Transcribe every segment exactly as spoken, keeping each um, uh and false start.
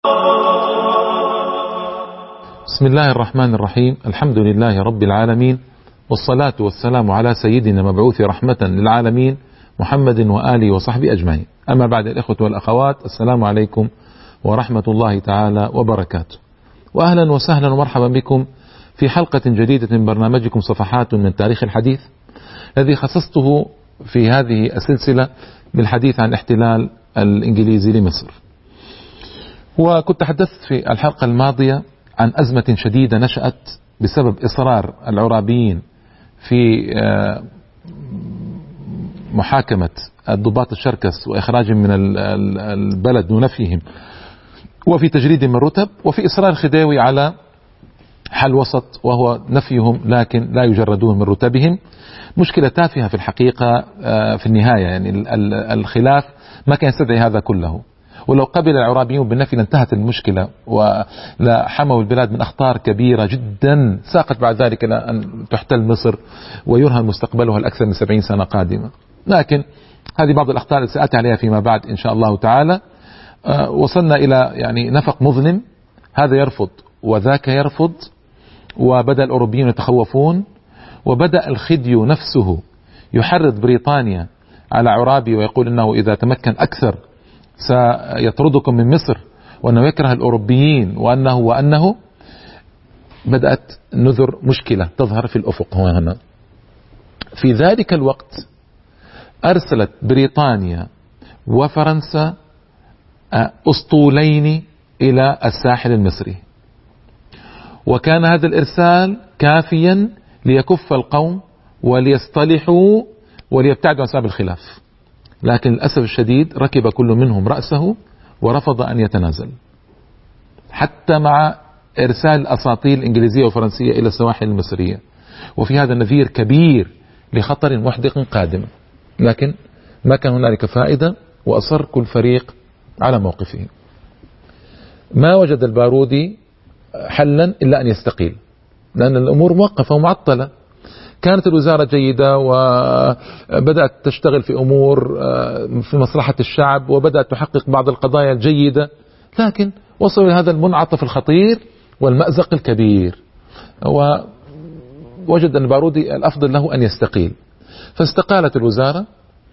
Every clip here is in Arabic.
بسم الله الرحمن الرحيم. الحمد لله رب العالمين، والصلاة والسلام على سيدنا مبعوث رحمة للعالمين محمد وآله وصحبه أجمعين. أما بعد، الإخوة والأخوات، السلام عليكم ورحمة الله تعالى وبركاته، وأهلا وسهلا ومرحبا بكم في حلقة جديدة من برنامجكم صفحات من تاريخ الحديث، الذي خصصته في هذه السلسلة بالحديث عن الاحتلال الإنجليزي لمصر. وكنت تحدثت في الحلقة الماضية عن أزمة شديدة نشأت بسبب إصرار العرابيين في محاكمة الضباط الشركس وإخراجهم من البلد ونفيهم، وفي تجريد من رتب، وفي إصرار الخديوي على حل وسط وهو نفيهم لكن لا يجردون من رتبهم. مشكلة تافهة في الحقيقة في النهاية، يعني الخلاف ما كان يستدعي هذا كله، ولو قبل العرابيون بالنفي لانتهت المشكلة ولا حموا البلاد من أخطار كبيرة جدا ساقت بعد ذلك إلى أن تحتل مصر ويرهن مستقبلها الأكثر من سبعين سنة قادمة. لكن هذه بعض الأخطار التي سأتي عليها فيما بعد إن شاء الله تعالى. وصلنا إلى يعني نفق مظلم، هذا يرفض وذاك يرفض، وبدأ الأوروبيون يتخوفون، وبدأ الخديو نفسه يحرض بريطانيا على عرابي ويقول إنه إذا تمكن أكثر سيطردكم من مصر، وأنه يكره الأوروبيين، وأنه وأنه بدأت نذر مشكلة تظهر في الأفق هنا. في ذلك الوقت أرسلت بريطانيا وفرنسا أسطولين إلى الساحل المصري، وكان هذا الإرسال كافيا ليكف القوم وليصطلحوا وليبتعدوا عن سبب الخلاف. لكن للأسف الشديد ركب كل منهم رأسه ورفض أن يتنازل، حتى مع إرسال الأساطيل الإنجليزية والفرنسية إلى السواحل المصرية، وفي هذا نذير كبير لخطر محدق قادم. لكن ما كان هنالك فائدة، وأصر كل فريق على موقفه. ما وجد البارودي حلا إلا أن يستقيل، لأن الأمور موقفة ومعطلة. كانت الوزارة جيدة وبدأت تشتغل في أمور في مصلحة الشعب، وبدأت تحقق بعض القضايا الجيدة، لكن وصلوا إلى هذا المنعطف الخطير والمأزق الكبير، ووجد أن البارودي الأفضل له أن يستقيل، فاستقالت الوزارة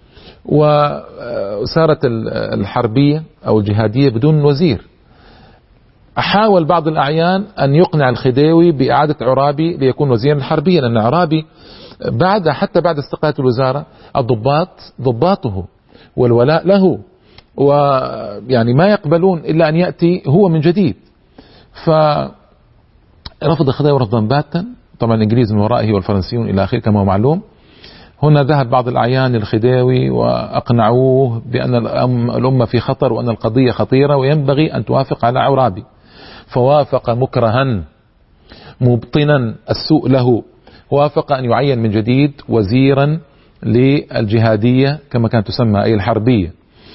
وصارت الحربية أو الجهادية بدون وزير. حاول بعض الأعيان أن يقنع الخديوي بإعادة عرابي ليكون وزيرا الحربية، لأن عرابي بعد حتى بعد استقالة الوزارة الضباط ضباطه والولاء له، ويعني ما يقبلون إلا أن يأتي هو من جديد. فرفض الخديوي رفضا باتا، طبعا الإنجليز من ورائه والفرنسيون إلى آخره كما هو معلوم. هنا ذهب بعض الأعيان للخديوي وأقنعوه بأن الأمة في خطر، وأن القضية خطيرة وينبغي أن توافق على عرابي، فوافق مكرها مبطنا السوء له، وافق أن يعين من جديد وزيرا للجهادية كما كانت تسمى أي الحربية،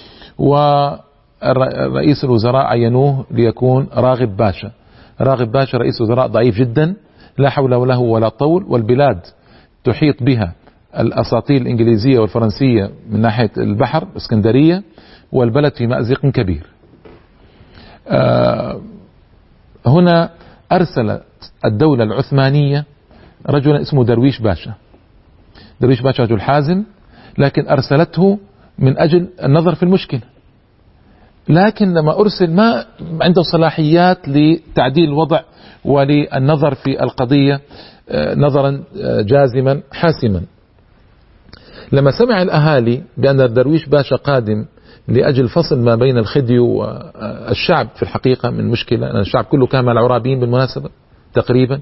ورئيس الوزراء عينوه ليكون راغب باشا. راغب باشا رئيس وزراء ضعيف جدا، لا حول له ولا طول، والبلاد تحيط بها الأساطيل الإنجليزية والفرنسية من ناحية البحر اسكندرية، والبلد في مأزق كبير. آه هنا أرسلت الدولة العثمانية رجلا اسمه درويش باشا. درويش باشا رجل حازم، لكن أرسلته من أجل النظر في المشكلة، لكن لما أرسل ما عنده صلاحيات لتعديل الوضع وللنظر في القضية نظرا جازما حاسما. لما سمع الأهالي بأن درويش باشا قادم لأجل فصل ما بين الخديو والشعب في الحقيقة من مشكلة، أن الشعب كله كان مع العرابيين بالمناسبة تقريبا،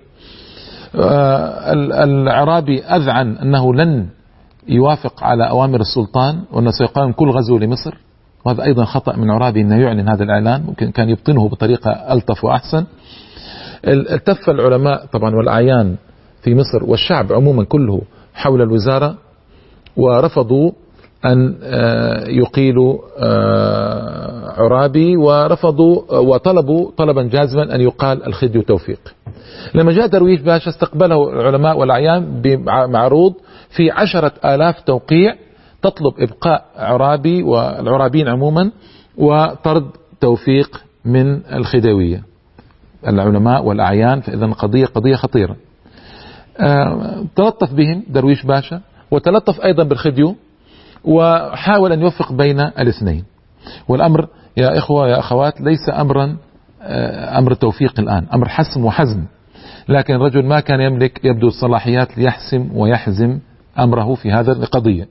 العرابي أذعن أنه لن يوافق على أوامر السلطان، وأنه سيقام كل غزو لمصر، وهذا أيضا خطأ من عرابي أنه يعلن هذا الإعلان، ممكن كان يبطنه بطريقة ألطف وأحسن. التف العلماء طبعا والأعيان في مصر والشعب عموما كله حول الوزارة، ورفضوا أن يقيلوا عرابي، ورفضوا وطلبوا طلبا جازما أن يقال الخديو توفيق. لما جاء درويش باشا استقبله العلماء والأعيان بمعروض في عشرة آلاف توقيع تطلب إبقاء عرابي والعرابين عموما وطرد توفيق من الخديوية العلماء والأعيان، فإذا القضية قضية خطيرة. آه تلطف بهم درويش باشا، وتلطف أيضا بالخديو، وحاول أن يوفق بين الاثنين. والأمر يا إخوة يا أخوات ليس أمرا آه أمر توفيق الآن، أمر حسم وحزم، لكن الرجل ما كان يملك يبدو الصلاحيات ليحسم ويحزم أمره في هذا القضية.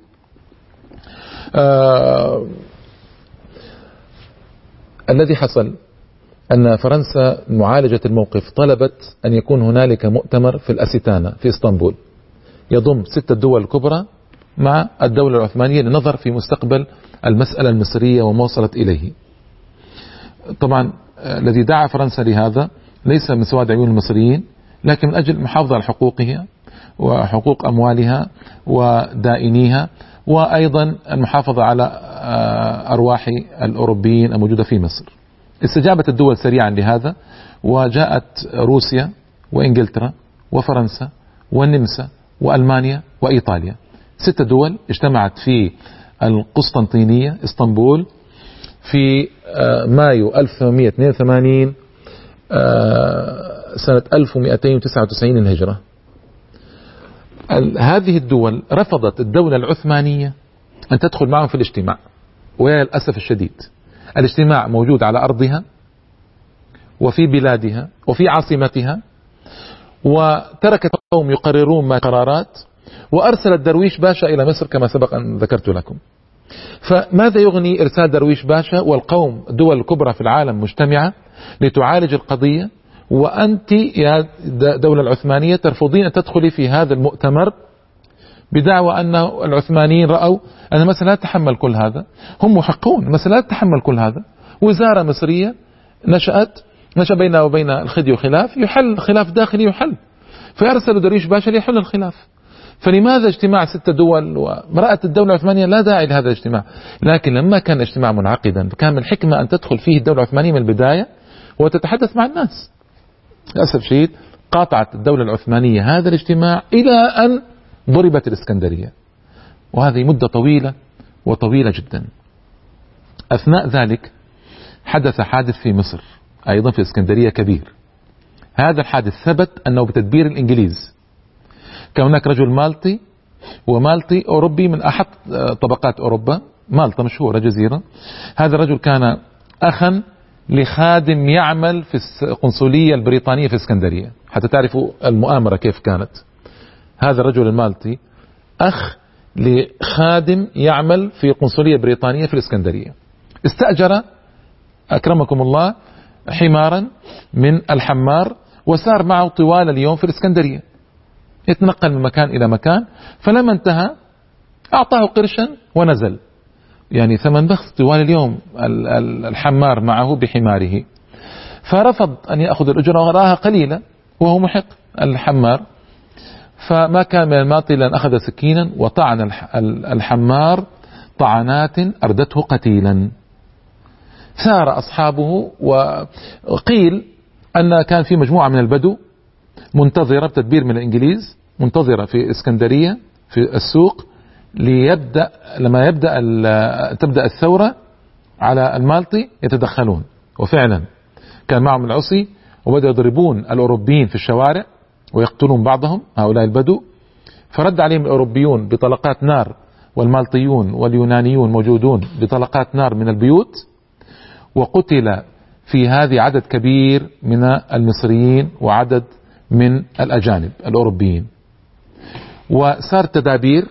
آه الذي حصل أن فرنسا معالجة الموقف طلبت أن يكون هنالك مؤتمر في الأستانة في إسطنبول يضم ستة دول كبرى مع الدولة العثمانية للنظر في مستقبل المسألة المصرية وما وصلت إليه. طبعا الذي دعا فرنسا لهذا ليس من سواد عيون المصريين، لكن من أجل المحافظة على حقوقها وحقوق أموالها ودائنيها، وأيضا المحافظة على أرواح الأوروبيين الموجودة في مصر. استجابت الدول سريعا لهذا، وجاءت روسيا وإنجلترا وفرنسا والنمسا وألمانيا وإيطاليا، ستة دول اجتمعت في القسطنطينية اسطنبول في مايو ألف وثمانمائة واثنين وثمانين سنة ألف ومئتين وتسعة وتسعين الهجرة. هذه الدول رفضت الدولة العثمانية أن تدخل معهم في الاجتماع، ويا للأسف الشديد الاجتماع موجود على أرضها وفي بلادها وفي عاصمتها، وتركت قوم يقررون ما قرارات، وأرسلت درويش باشا إلى مصر كما سبق أن ذكرت لكم. فماذا يغني إرسال درويش باشا والقوم الدول الكبرى في العالم مجتمعة لتعالج القضية، وأنت يا دولة العثمانية ترفضين أن تدخلي في هذا المؤتمر بدعوى أن العثمانيين رأوا أن مثلا لا تتحمل كل هذا، هم محقون مثلا لا تتحمل كل هذا. وزارة مصرية نشأت نشأ بينها وبين الخديو خلاف، يحل خلاف داخلي يحل، فيرسل درويش باشا ليحل الخلاف. فلماذا اجتماع ستة دول ورأت الدولة العثمانية لا داعي لهذا الاجتماع؟ لكن لما كان الاجتماع منعقدا كان من الحكمة أن تدخل فيه الدولة العثمانية من البداية وتتحدث مع الناس. للأسف شديد قاطعت الدولة العثمانية هذا الاجتماع إلى أن ضربت الإسكندرية، وهذه مدة طويلة وطويلة جدا. أثناء ذلك حدث حادث في مصر أيضا في إسكندرية كبير. هذا الحادث ثبت أنه بتدبير الإنجليز. كان هناك رجل مالطي، ومالطي أوروبي من أحد طبقات أوروبا، مالطا مشهورة جزيرة. هذا الرجل كان أخا لخادم يعمل في القنصلية البريطانية في اسكندرية، حتى تعرفوا المؤامرة كيف كانت. هذا الرجل المالطي أخ لخادم يعمل في القنصلية البريطانية في الاسكندرية، استأجر أكرمكم الله حمارا من الحمار، وسار معه طوال اليوم في الاسكندرية، يتنقل من مكان إلى مكان. فلما انتهى أعطاه قرشا ونزل، يعني ثمن بخس طوال اليوم الحمار معه بحماره. فرفض أن يأخذ الأجرة وراها قليلة وهو محق الحمار، فما كان من الماطل أن أخذ سكينا وطعن الحمار طعنات أردته قتيلا. ثار أصحابه، وقيل أن كان في مجموعة من البدو منتظرة بتدبير من الإنجليز، منتظرة في إسكندرية في السوق ليبدأ لما يبدأ تبدأ الثورة على المالطي يتدخلون. وفعلا كان معهم العصي، وبدأوا يضربون الأوروبيين في الشوارع ويقتلون بعضهم هؤلاء البدو. فرد عليهم الأوروبيون بطلقات نار، والمالطيون واليونانيون موجودون بطلقات نار من البيوت، وقتل في هذه عدد كبير من المصريين وعدد من الأجانب الأوروبيين. وصار تدابير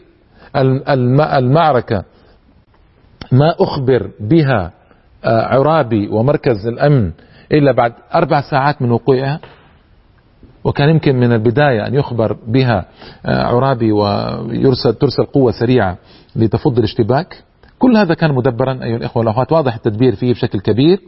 المعركة ما أخبر بها عرابي ومركز الأمن إلا بعد أربع ساعات من وقوعها، وكان يمكن من البداية أن يخبر بها عرابي ويرسل ترسل قوة سريعة لتفض الاشتباك. كل هذا كان مدبرا أيها الإخوة والأخوات، واضح التدبير فيه بشكل كبير.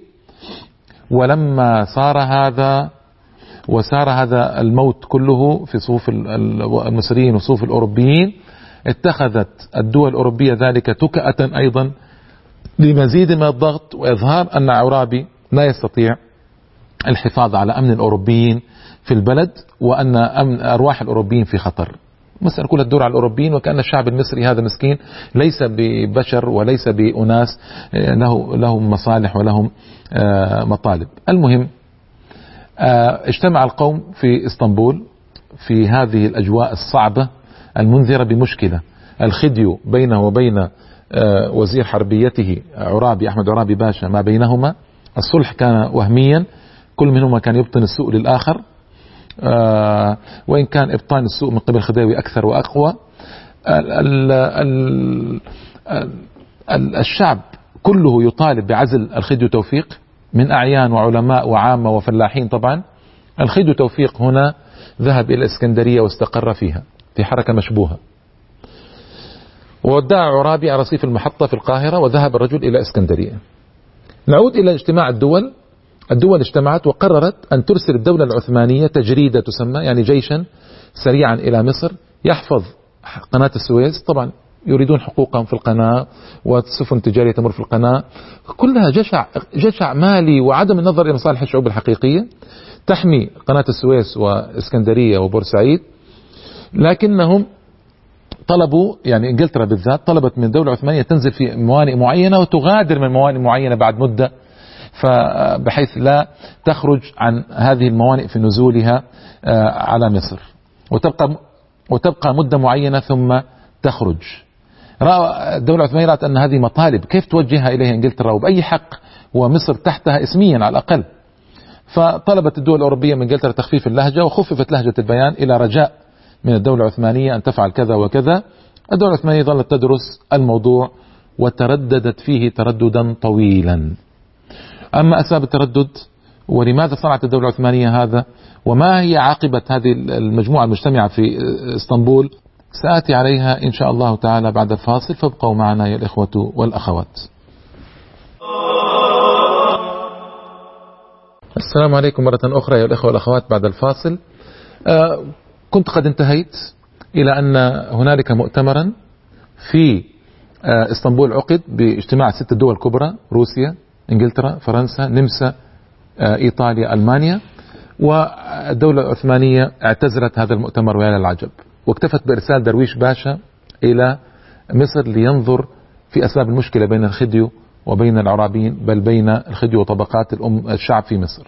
ولما صار هذا وسار هذا الموت كله في صفوف المصريين وصفوف الأوروبيين، اتخذت الدول الأوروبية ذلك تكأة أيضا لمزيد من الضغط وإظهار أن عرابي لا يستطيع الحفاظ على أمن الأوروبيين في البلد، وأن أمن أرواح الأوروبيين في خطر. مسألة كلها تدور على الأوروبيين، وكأن الشعب المصري هذا مسكين ليس ببشر وليس بأناس له لهم مصالح ولهم مطالب. المهم اجتمع القوم في اسطنبول في هذه الأجواء الصعبة المنذرة بمشكلة الخديو بينه وبين وزير حربيته عرابي أحمد عرابي باشا، ما بينهما الصلح كان وهميا، كل منهما كان يبطن السوء للآخر، وإن كان إبطان السوء من قبل الخديوي أكثر وأقوى. الشعب كله يطالب بعزل الخديو توفيق من أعيان وعلماء وعامة وفلاحين. طبعا الخديو توفيق هنا ذهب إلى الإسكندرية واستقر فيها في حركة مشبوهة، وودع عرابي على رصيف المحطة في القاهرة، وذهب الرجل إلى إسكندرية. نعود إلى اجتماع الدول. الدول اجتمعت وقررت أن ترسل الدولة العثمانية تجريدة تسمى، يعني جيشا سريعا إلى مصر يحفظ قناة السويس. طبعا يريدون حقوقهم في القناة والسفن التجارية تمر في القناة، كلها جشع جشع مالي وعدم النظر إلى مصالح الشعوب الحقيقية، تحمي قناة السويس وإسكندرية وبورسعيد. لكنهم طلبوا، يعني انجلترا بالذات طلبت من الدولة العثمانية تنزل في موانئ معينة وتغادر من موانئ معينة بعد مدة، فبحيث لا تخرج عن هذه الموانئ في نزولها على مصر، وتبقى وتبقى مدة معينة ثم تخرج. رأى الدولة العثمانية رأت أن هذه مطالب كيف توجهها إليها إنجلترا وبأي حق، ومصر تحتها اسميا على الأقل. فطلبت الدول الأوروبية من إنجلترا تخفيف اللهجة، وخففت لهجة البيان إلى رجاء من الدولة العثمانية أن تفعل كذا وكذا. الدولة العثمانية ظلت تدرس الموضوع وترددت فيه ترددا طويلا. أما أسباب التردد ولماذا صنعت الدولة العثمانية هذا، وما هي عاقبة هذه المجموعة المجتمعة في اسطنبول، سآتي عليها إن شاء الله تعالى بعد الفاصل، فابقوا معنا يا الإخوة والأخوات. السلام عليكم مرة أخرى يا الإخوة والأخوات بعد الفاصل. آه كنت قد انتهيت إلى أن هنالك مؤتمرا في آه اسطنبول عقد باجتماع ست دول كبرى: روسيا، انجلترا، فرنسا، نمسا، آه ايطاليا، المانيا. والدولة العثمانية اعتزلت هذا المؤتمر ويا للعجب، واكتفت بإرسال درويش باشا إلى مصر لينظر في أسباب المشكلة بين الخديو وبين العرابيين، بل بين الخديو وطبقات الأم الشعب في مصر.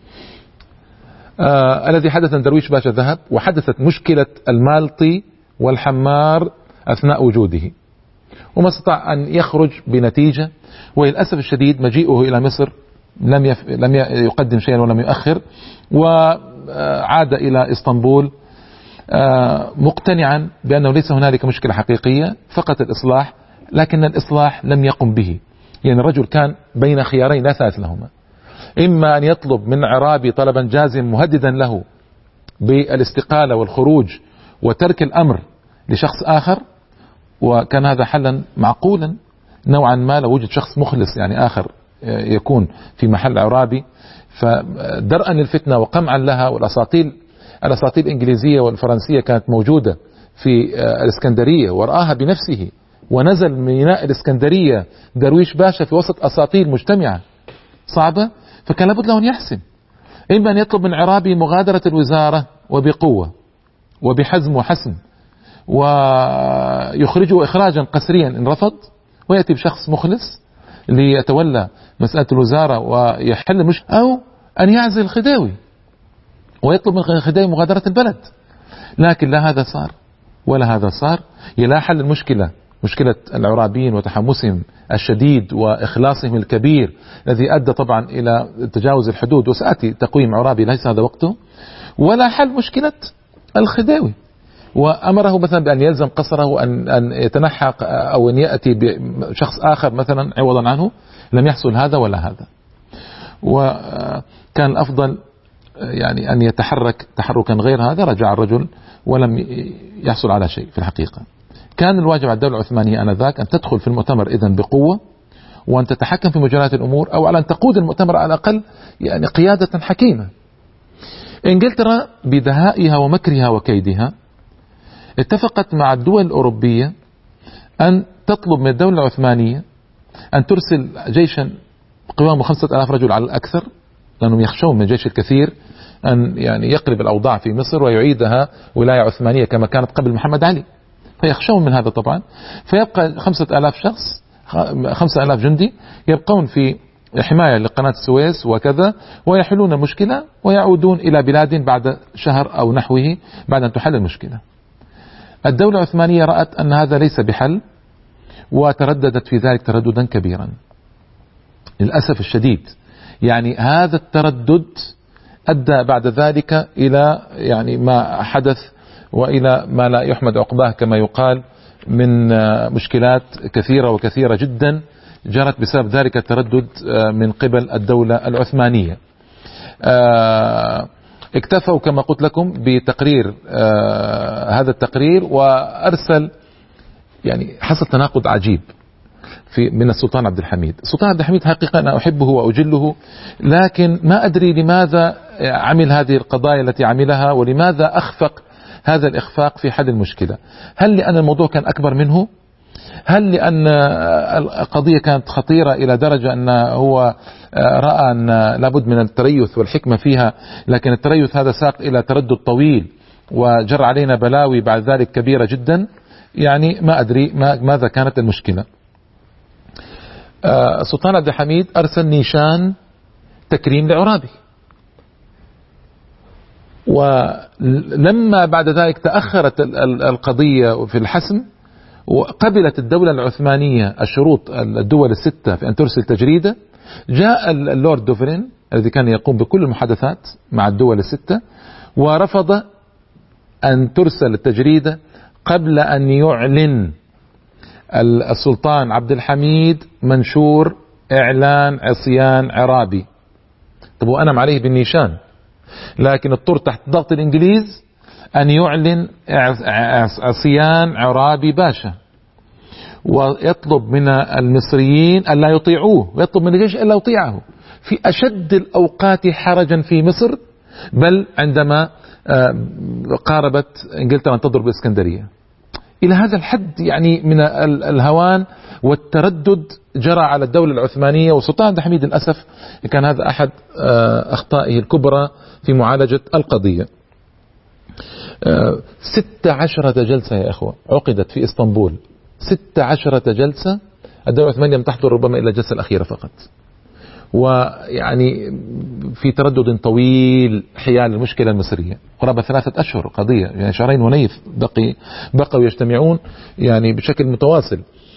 آه الذي حدث أن درويش باشا ذهب، وحدثت مشكلة المالطي والحمار أثناء وجوده، وما استطاع أن يخرج بنتيجة. وللأسف الشديد مجيئه إلى مصر لم يف... لم يقدم شيئا ولم يؤخر، وعاد إلى اسطنبول مقتنعا بأنه ليس هنالك مشكلة حقيقية، فقط الإصلاح. لكن الإصلاح لم يقم به، يعني الرجل كان بين خيارين لا ثالث لهما: إما أن يطلب من عرابي طلبا جازم مهددا له بالاستقالة والخروج وترك الأمر لشخص آخر، وكان هذا حلا معقولا نوعا ما لو وجد شخص مخلص يعني آخر يكون في محل عرابي. فدرءا للفتنة وقمعا لها، والأساطيل الأساطيل الإنجليزية والفرنسية كانت موجودة في الإسكندرية ورآها بنفسه، ونزل من ميناء الإسكندرية درويش باشا في وسط أساطيل مجتمعة صعبة، فكان لابد له أن يحسم: إما أن يطلب من عرابي مغادرة الوزارة وبقوة وبحزم وحسم ويخرجه إخراجا قسريا إن رفض، ويأتي بشخص مخلص ليتولى مسألة الوزارة ويحل المشكلة، أو أن يعزل الخديوي ويطلب من الخديوي مغادرة البلد. لكن لا هذا صار ولا هذا صار. لا حل المشكلة، مشكلة العرابيين وتحمسهم الشديد وإخلاصهم الكبير الذي أدى طبعا إلى تجاوز الحدود، وسأتي تقويم عرابي ليس هذا وقته. ولا حل مشكلة الخديوي، وأمره مثلا بأن يلزم قصره أن أن يتنحى أو أن يأتي بشخص آخر مثلا عوضا عنه. لم يحصل هذا ولا هذا، وكان الأفضل يعني أن يتحرك تحركا غير هذا. رجع الرجل ولم يحصل على شيء في الحقيقة. كان الواجب على الدولة العثمانية آنذاك أن تدخل في المؤتمر إذن بقوة، وأن تتحكم في مجالات الأمور، أو على أن تقود المؤتمر على الأقل يعني قيادة حكيمة. إنجلترا بدهائها ومكرها وكيدها اتفقت مع الدول الأوروبية أن تطلب من الدولة العثمانية أن ترسل جيشا قوامه خمسة آلاف رجل على الأكثر، لأنهم يخشون من الجيش الكثير أن يعني يقلب الأوضاع في مصر ويعيدها ولاية عثمانية كما كانت قبل محمد علي، فيخشون من هذا طبعا. فيبقى خمسة آلاف شخص، خمسة آلاف جندي يبقون في حماية لقناة السويس وكذا، ويحلون المشكلة ويعودون إلى بلاد بعد شهر أو نحوه بعد أن تحل المشكلة. الدولة العثمانية رأت أن هذا ليس بحل، وترددت في ذلك ترددا كبيرا للأسف الشديد. يعني هذا التردد أدى بعد ذلك إلى يعني ما حدث وإلى ما لا يحمد عقباه كما يقال من مشكلات كثيرة وكثيرة جدا جرت بسبب ذلك التردد من قبل الدولة العثمانية. اكتفوا كما قلت لكم بتقرير هذا التقرير، وأرسل يعني حصل تناقض عجيب في من السلطان عبد الحميد. السلطان عبد الحميد حقيقة أنا أحبه وأجله، لكن ما أدري لماذا عمل هذه القضايا التي عملها، ولماذا أخفق هذا الإخفاق في حل المشكلة. هل لأن الموضوع كان أكبر منه؟ هل لأن القضية كانت خطيرة إلى درجة أن هو رأى أن لابد من التريث والحكمة فيها، لكن التريث هذا ساق إلى تردد طويل وجر علينا بلاوي بعد ذلك كبيرة جدا؟ يعني ما أدري ما ماذا كانت المشكلة. السلطان عبد الحميد أرسل نيشان تكريم لعرابي، ولما بعد ذلك تأخرت القضية في الحسم وقبلت الدولة العثمانية الشروط الدول الستة في أن ترسل تجريدة، جاء اللورد دوفرين الذي كان يقوم بكل المحادثات مع الدول الستة ورفض أن ترسل التجريدة قبل أن يعلن السلطان عبد الحميد منشور إعلان عصيان عرابي. طب وأنا عليه بالنيشان، لكن اضطر تحت ضغط الإنجليز أن يعلن عصيان عرابي باشا، ويطلب من المصريين ألا يطيعوه، ويطلب من الجيش ألا يطيعه في أشد الأوقات حرجا في مصر، بل عندما قاربت إنجلترا أن تضرب الإسكندرية. إلى هذا الحد يعني من الهوان والتردد جرى على الدولة العثمانية. والسلطان عبد الحميد للأسف كان هذا أحد أخطائه الكبرى في معالجة القضية. ستة عشرة جلسة يا إخوة عقدت في إسطنبول، ستة عشرة جلسة، الدولة العثمانية لم تحضر ربما إلا الجلسة الأخيرة فقط، ويعني في تردد طويل حيال المشكلة المصرية قرابة ثلاثة أشهر قضية، يعني شهرين ونيف بقي بقوا يجتمعون يعني بشكل متواصل.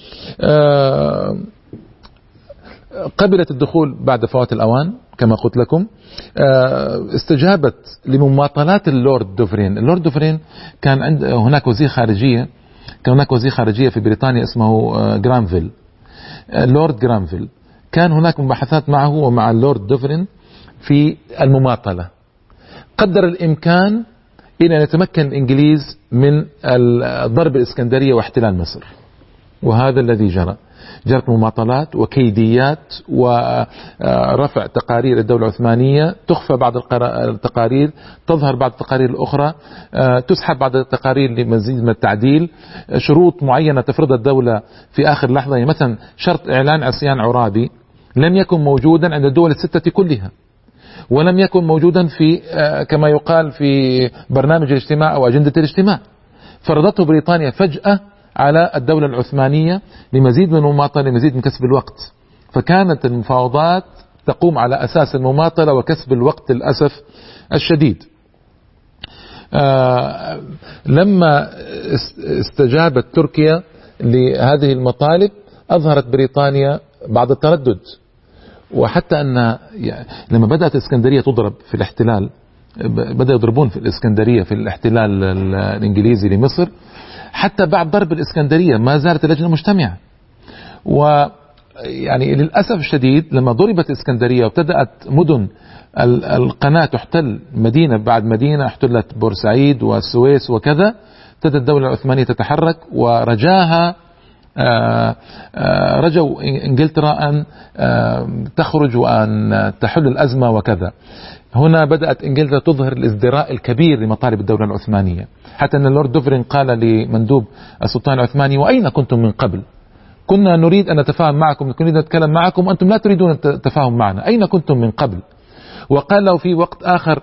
قبلت الدخول بعد فوات الأوان كما قلت لكم. استجابت لمماطلات اللورد دوفرين. اللورد دوفرين كان عند هناك وزير خارجية كان هناك وزير خارجية في بريطانيا اسمه جرانفيل، اللورد جرانفيل. كان هناك مباحثات معه ومع اللورد دوفرين في المماطلة. قدر الإمكان إلى أن يتمكن الإنجليز من ضرب الإسكندرية واحتلال مصر، وهذا الذي جرى. جرت مماطلات وكيديات ورفع تقارير الدولة العثمانية، تخفى بعض التقارير، تظهر بعض التقارير الأخرى، تسحب بعض التقارير لمزيد من التعديل، شروط معينة تفرضها الدولة في آخر لحظة. يعني مثلا شرط إعلان عصيان عرابي لم يكن موجودا عند الدول الستة كلها، ولم يكن موجودا في كما يقال في برنامج الاجتماع أو أجندة الاجتماع، فرضته بريطانيا فجأة على الدولة العثمانية لمزيد من المماطلة، لمزيد من كسب الوقت. فكانت المفاوضات تقوم على أساس المماطلة وكسب الوقت للأسف الشديد. آه لما استجابت تركيا لهذه المطالب أظهرت بريطانيا بعض التردد، وحتى أن لما بدأت الإسكندرية تضرب في الاحتلال، بدأ يضربون في الإسكندرية في الاحتلال الإنجليزي لمصر، حتى بعد ضرب الإسكندرية ما زالت اللجنة مجتمعة. ويعني للأسف الشديد لما ضربت الإسكندرية وابتدأت مدن القناة تحتل مدينة بعد مدينة، احتلت بورسعيد والسويس وكذا، ابتدت الدولة العثمانية تتحرك ورجاها آآ آآ رجوا إنجلترا أن تخرج وأن تحل الأزمة وكذا. هنا بدأت إنجلترا تظهر الازدراء الكبير لمطالب الدولة العثمانية، حتى أن اللورد دوفرين قال لمندوب السلطان العثماني: وأين كنتم من قبل؟ كنا نريد أن نتفاهم معكم، نريد أن نتكلم معكم وأنتم لا تريدون التفاهم معنا، أين كنتم من قبل؟ وقال له في وقت آخر: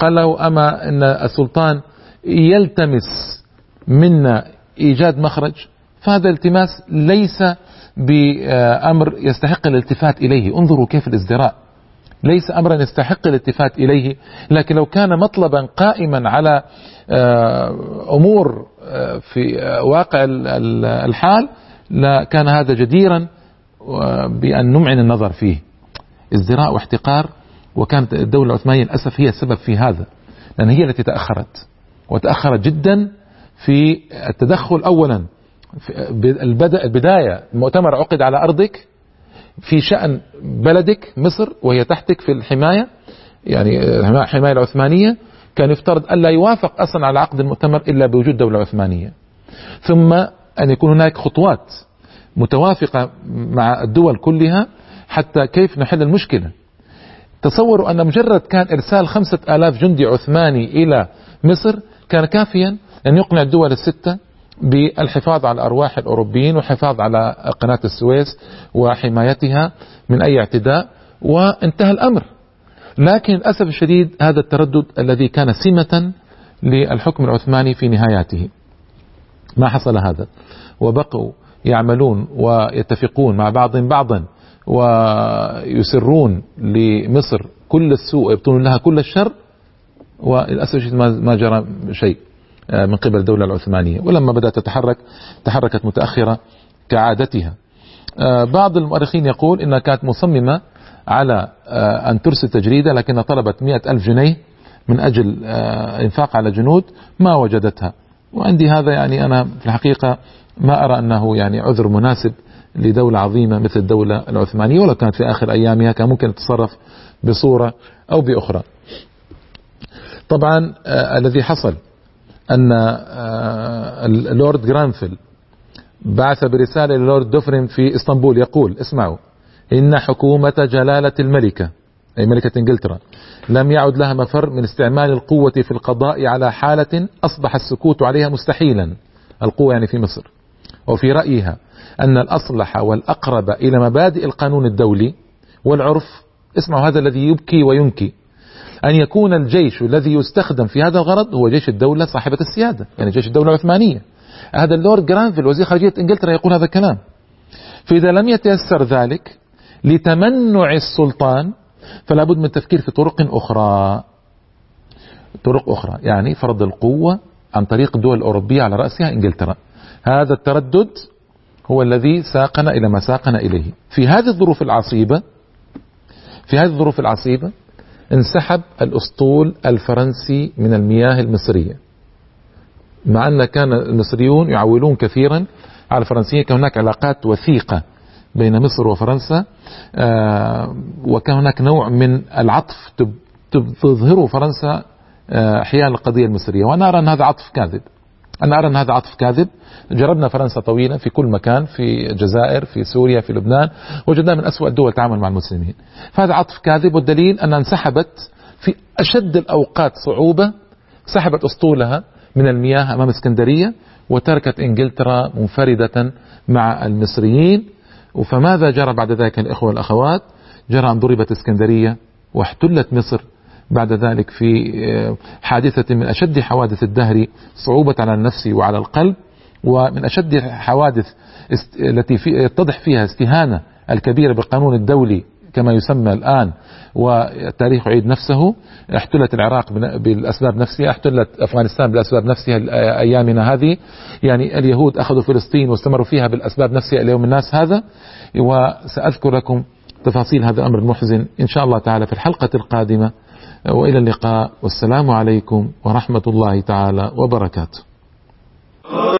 قال له أما أن السلطان يلتمس منا إيجاد مخرج، فهذا التماس ليس بأمر يستحق الالتفات إليه. انظروا كيف الازدراء، ليس أمرا يستحق الالتفات إليه، لكن لو كان مطلبا قائما على أمور في واقع الحال لكان هذا جديرا بأن نمعن النظر فيه. ازدراء واحتقار، وكانت الدولة العثمانية للأسف هي السبب في هذا، لأن هي التي تأخرت وتأخرت جدا في التدخل. أولا البداية مؤتمر عقد على أرضك في شأن بلدك مصر وهي تحتك في الحماية، يعني الحماية العثمانية، كان يفترض ألا يوافق أصلا على عقد المؤتمر إلا بوجود دولة عثمانية، ثم أن يكون هناك خطوات متوافقة مع الدول كلها حتى كيف نحل المشكلة. تصوروا أن مجرد كان إرسال خمسة آلاف جندي عثماني إلى مصر كان كافيا أن يقنع الدول الستة بالحفاظ على أرواح الأوروبيين والحفاظ على قناة السويس وحمايتها من أي اعتداء، وانتهى الأمر. لكن للأسف الشديد هذا التردد الذي كان سمة للحكم العثماني في نهاياته ما حصل هذا، وبقوا يعملون ويتفقون مع بعضهم بعضا ويسرون لمصر كل السوء ويبطون لها كل الشر، وللأسف الشديد ما جرى شيء من قبل الدولة العثمانية. ولما بدأت تتحرك تحركت متأخرة كعادتها. بعض المؤرخين يقول إنها كانت مصممة على أن ترسل تجريدة، لكن طلبت مئة ألف جنيه من أجل إنفاق على جنود ما وجدتها. وعندي هذا يعني أنا في الحقيقة ما أرى أنه يعني عذر مناسب لدولة عظيمة مثل الدولة العثمانية، ولو كانت في آخر أيامها كان ممكن تتصرف بصورة أو بأخرى. طبعا آه الذي حصل أن آه اللورد جرانفيل بعث برسالة للورد دوفرين في إسطنبول يقول: اسمعوا، إن حكومة جلالة الملكة أي ملكة إنجلترا لم يعد لها مفر من استعمال القوة في القضاء على حالة أصبح السكوت عليها مستحيلا. القوة يعني في مصر. وفي رأيها أن الأصلح والأقرب إلى مبادئ القانون الدولي والعرف، اسمعوا هذا الذي يبكي وينكي، أن يكون الجيش الذي يستخدم في هذا الغرض هو جيش الدولة صاحبة السيادة، يعني جيش الدولة العثمانية. هذا اللورد جرانفيل وزير خارجية إنجلترا يقول هذا الكلام. فإذا لم يتيسر ذلك لتمنع السلطان فلا بد من التفكير في طرق أخرى طرق أخرى يعني فرض القوة عن طريق الدول الأوروبية على رأسها إنجلترا. هذا التردد هو الذي ساقنا إلى ما ساقنا إليه. في هذه الظروف العصيبة في هذه الظروف العصيبة انسحب الأسطول الفرنسي من المياه المصرية، مع أن كان المصريون يعولون كثيرا على الفرنسيين. كان هناك علاقات وثيقة بين مصر وفرنسا، وكان هناك نوع من العطف تظهره فرنسا حيال القضية المصرية، وأنا أرى أن هذا عطف كاذب. أنا أرى أن هذا عطف كاذب. جربنا فرنسا طويلا في كل مكان، في الجزائر، في سوريا، في لبنان، وجدنا من أسوأ الدول تعامل مع المسلمين. فهذا عطف كاذب، والدليل أنها انسحبت في أشد الأوقات صعوبة، سحبت أسطولها من المياه أمام اسكندرية وتركت إنجلترا منفردة مع المصريين. فماذا جرى بعد ذلك الإخوة والأخوات؟ جرى أن ضربت اسكندرية واحتلت مصر بعد ذلك في حادثة من أشد حوادث الدهر صعوبة على النفس وعلى القلب، ومن أشد حوادث التي يتضح فيها استهانة الكبيرة بالقانون الدولي كما يسمى الآن، والتاريخ يعيد نفسه. احتلت العراق بالأسباب نفسها، احتلت أفغانستان بالأسباب نفسها أيامنا هذه، يعني اليهود أخذوا فلسطين واستمروا فيها بالأسباب نفسها إلى يوم الناس هذا. وسأذكر لكم تفاصيل هذا الأمر المحزن إن شاء الله تعالى في الحلقة القادمة، وإلى اللقاء، والسلام عليكم ورحمة الله تعالى وبركاته.